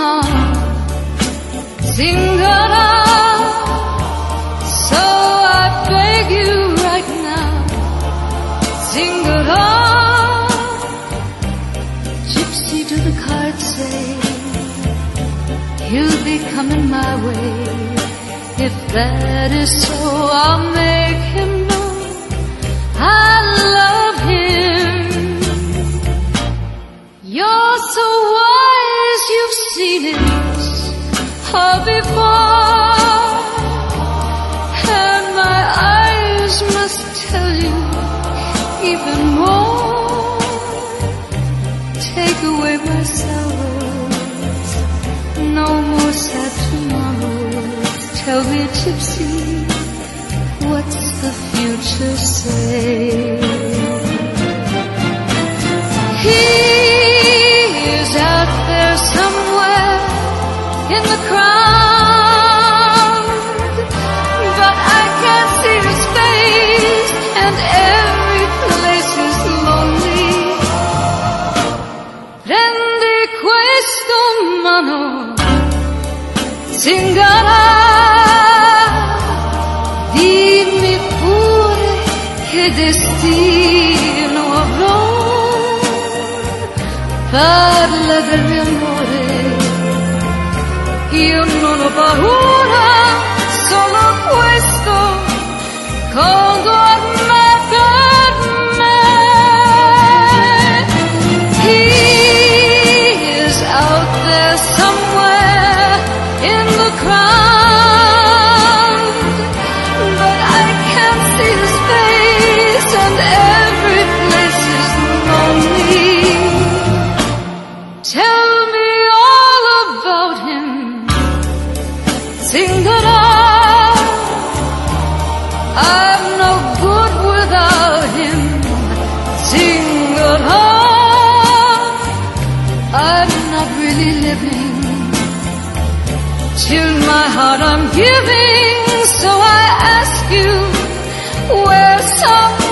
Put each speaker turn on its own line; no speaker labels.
Zingara. So I beg you right now, Zingara. Gypsy, do the cards say he'll be coming my way? If that is so, I'll make him know I love him. You're so wise, you've seen it all before, and my eyes must tell you even more. Take away my sorrows, no more sad tomorrows. Tell me, Gypsy, what's the future say? He is out there somewhere in the crowd, but I can't see his face, and every place is lonely. Prendi questo mano, Zingara, dimmi pure che destino avrò. Parla del mio amore, io non ho paura, solo questo conduarmi per me. He is out there somewhere in the crowd, but I can't see his face, and every place is lonely. Tell me all about him, Zingara. I'm no good without him, Zingara. I'm not really living till my heart I'm giving, so I ask you, where's some